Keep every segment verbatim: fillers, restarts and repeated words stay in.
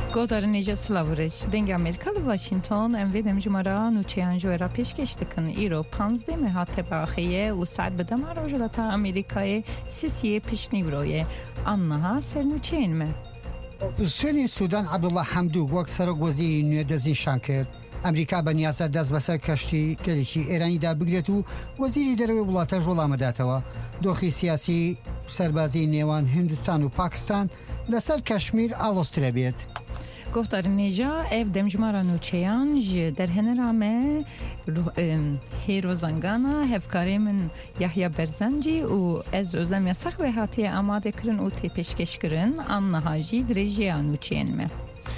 گودار نیجا سلاورش دنگ امریکا و واشنطن ام وی دمجمارا نوچیان جویرا پیشکش دکن ایرو پانزده مهات باخیه و ساعت بدم راجلتا امریکای سیسیه پیشنیورویه آنها سر نوچین مه اپوزیسیونی سودان عبدالله حمدوک وەک سەرۆک وەزیری نوێ دەستنیشان کرد. ئەمریکا بەنیازە دەست بەسەر کەشتی گەلێکی ئێرانیدا بگرێت و وەزیری دەرەوەی وڵاتە وەڵامەداتەوە. دۆخی سیاسی سەربازی نێوان هندستان و پاکستان لەسەر کەشمیر ئاڵۆسترە بێت. گفتار نیجا اف دمجمارا نوچیان ج در هنرامه هیرو زنگانا هفکاری من یحیی برزنجی و از ازم یسخ به هاتی آماده کرن و تی پیشکش کرن آنها جی درجه نوچین مه.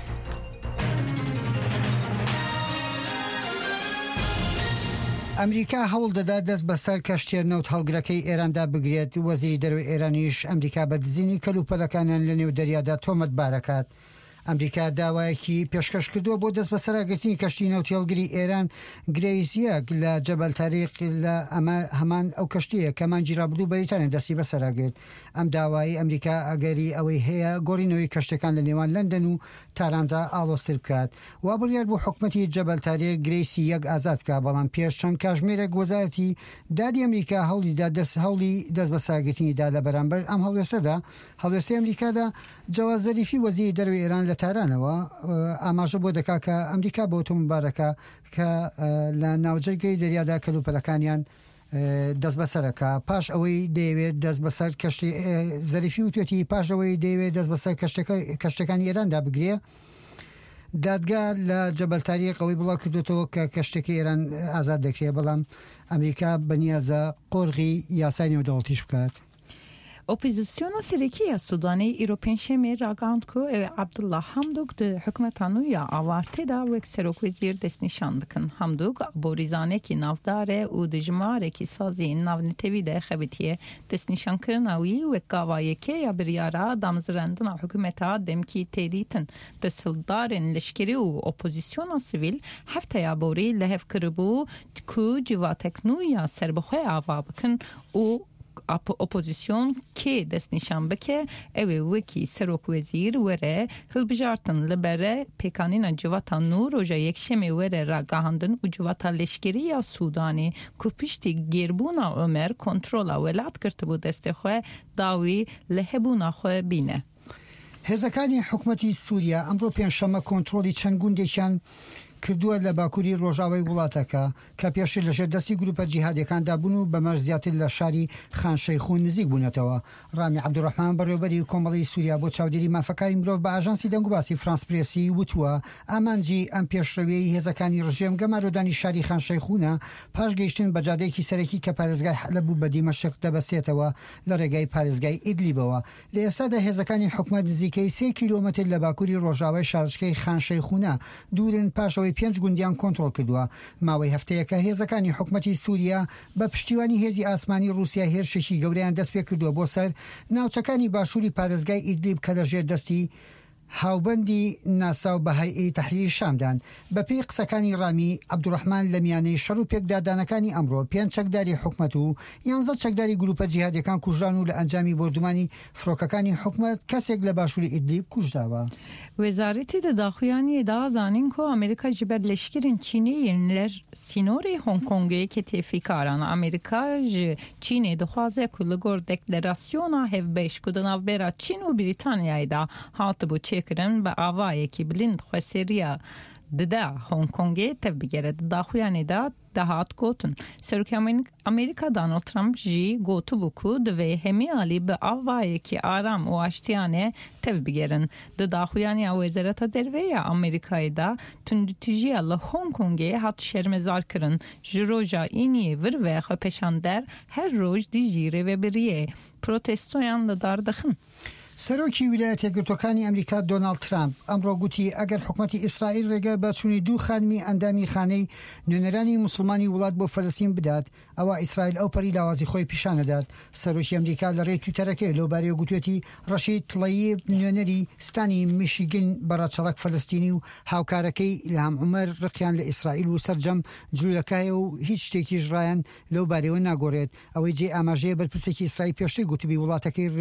ئەمریکا هەوڵ دەدا دەست بەسەر کەشتێ نەوت هەڵگرەکەی ئێراندا بگرێت. وەزیری دەرەوەی ئێرانیش ئەمریکا بە دزینی کەلوپەلەکانیان لە نێو دەریادا تۆمەتبارەکات. ئەمریکا داوایەکی پێشکەش کردووە بۆ دەست بەسەرگرتنی کەشتی نەوتی هەڵگری ئێران گرەیزیەک لە جەبەل تاریق لە ئەمە هەمان ئەو کەشتیە کە مانگی ڕابردوو بەریتانیا دەستی بەسەرگرت. ئەم داوایی ئەمریکا ئەگەری ئەوەی هەیە گۆڕینەوەی کەشتەکان لە نێوان لەندەن و تاراندا ئاڵۆستر بکات. وا بڕیار بۆ حکومەتی جەبەل تاریق گرەیسی یەک ئازاد بکات، بەڵام پێش چەند کاتژمێرێک وەزارەتی دادی ئەمریکا هەوڵیدا دەست هەوڵی دەست بەسەرگرتنیدا لە بەرامبەر ئەم هەڵوێستەدا هەڵوێستەی ئەمریکادا جەواز زەریفی وەزیری دەرەوەی ئێران لە تارانەوە ئاماژە بۆ دەکا کە ئەمریکا بۆ ئۆتۆمبارەکە کە لە ناوجەرگەی دەریادا کەلوپەلەکانیان دەست بەسەرەکە پاش ئەوەی دەیەوێت دەست بەسەر کەشتی زەریفی و توێتی پاش ئەوەی دەیەوێت دەست بەسەر کەشتەکانی ئێراندا بگرێ. دادگا لە جەبەل تاریق ئەوەی بڵاو کردوێتەوە کە کەشتێکی ئێران ئازاد دەکرێت، بەڵام ئەمریکا بەنیازە قۆرغی یاسای نێودەوڵەتیش بکات. اپوزیسیون سیرکی سودانی ایرو پنجشنبه راگاند کو عبدالله حمدوک ده حکومتانو یا آوارته دا و سروک وزیر دست نشان بکن. حمدوک بوریزانه کی نافداره و دجماره کی سازی ناو نتوی ده خبتیه دست نشان کرناوی و قوایی که یا بریارا دامزرندن حکومتا دمکی تیدیتن دستهلدارن لشکری و اپوزیسیون سیویل هفته یا بوری لحف کربو کو جواتکنو یا سربخوی آوا بکن و اپوزیسیون که دست نشان بکه اوی وکی سروک وزیر وره هلبجارتن لبره پیکانین جواتا نو روژا یک شمی وره را گاهندن و جواتا لشکری یا سودانی که پشتی گیربونا عمر کنترولا ولات کرده بود دست خواه داوی لحبونا خواه بینه. هێزەکانی حکومەتی سووریا ئەمڕۆ پێنجشەممە کۆنتڕۆلی چەند گوندێکیان کردووە لە باکووری ڕۆژاوای وڵاتەکە کە پێشتر لەژێر دەستی گروپە جیهادیەکاندا بوون و بەمەش زیاتر لە شاری خانشەیخون نزیک بوونەتەوە. ڕامی عەبدوڕەحمان بەڕێوەبەری کۆمەڵی سووریا بۆ چاودێری مافەکانی مرۆڤ بە ئاژانسی دەنگوباسی فرانس پرێسی وتووە ئامانجی ئەم پێشڕەویەی هێزەکانی ڕژێم گەمارۆدانی شاری خانشەیخونە پاش گەیشتن بە جادەیەکی سەرەکی کە پارێزگای حەلەب بوو بە دیمەشق دەبەستێتەوە لە ڕێگای پارێزگای ئیدلیبەوە. لە ئێستادا هێزەکانی حکومەت نزیکەی سێ کیلۆمەتر لە باکووری ڕۆژاوای شارچکەی خانشەیخونە دوورن پاشەوەی پێنج گوندیان کۆنتڕۆڵ کردووە. ماوەی هەفتەیەکە هێزەکانی حکومەتی سووریا بە پشتیوانی هێزی ئاسمانی رووسیا هێرشێکی گەورەیان دەست پێ کردووە بۆ سەر ناوچەکانی باشووری پارێزگای ئیدلیب کە لەژێر دەستی هاوبەندی ناسا و بەهەیئەی تەحریری شامدان. بەپێی قسەکانی ڕامی عەبدوڕەحمان لە میانەی شەڕ و پێکدادانەکانی ئەمڕۆ پێنج چەکداری حکومەت و یانزە چەکداری گروپە جیهادیەکان کوژران و لە ئەنجامی بردومانی فرۆکەکانی حکومەت کەسێک لە باشووری ئیدلیب کوژراوە. وزارتی داخویانی دا زانین کو امریکا جبر لشکرین چینی لر سینوری هنگ کنگی که تفیکاران امریکا ج چین دخوازه کل گور دکلراسیونا هف بیش کدناو برا چین و بریتانیای دا هات بو چکرن با آوایی که بلند خسریا ددا هنگ کنگی تبگیره داخویانی دا دهات گوتن. سروک امریکا دانالد ترامپ جی گوتو بکو دوی همی آلی به آوایی که آرام و آشتیانه تف بگیرن. ده داخویانی وزارت دروی امریکای دا تندتیجی الله هنگ کنگی هات شرمزار کرن. جروجا اینی ور ویخ پشاندر هر روز دیجیره و بریه پروتستویان لدار دخن. سەرۆکی ویلایەتە یەکگرتووەکانی ئەمریکا دۆناڵد ترامپ ئەمڕۆ گوتی ئەگەر حکومەتی ئیسرائیل ڕێگە بە چوونی دوو خانمی ئەندامی خانەی نوێنەرانی موسڵمانی وڵات بۆ فەلەستین بدات ئەوە ئیسرائیل ئەو پەری لاوازی خۆی پیشانەدات. سەرۆکی ئەمریکا لە ڕێی تویتەرەکەی لەوبارەیە گوتوێتی ڕەشید تڵەیی نوێنەری ستانی میشیگن بەڕەچەڵک فەلەستینی و هاوکارەکەی ئیلهام عومەر ڕقیان لە ئیسرائیل و سەرجەم جوولەکایە و هیچ شتێکیش ڕایان لەو بارەوە ناگۆڕێت. ئەوەی جێ ئاماژەیە بەرپرسێکی ئیسرائیل پێشتر گوتبی وڵاتەکەی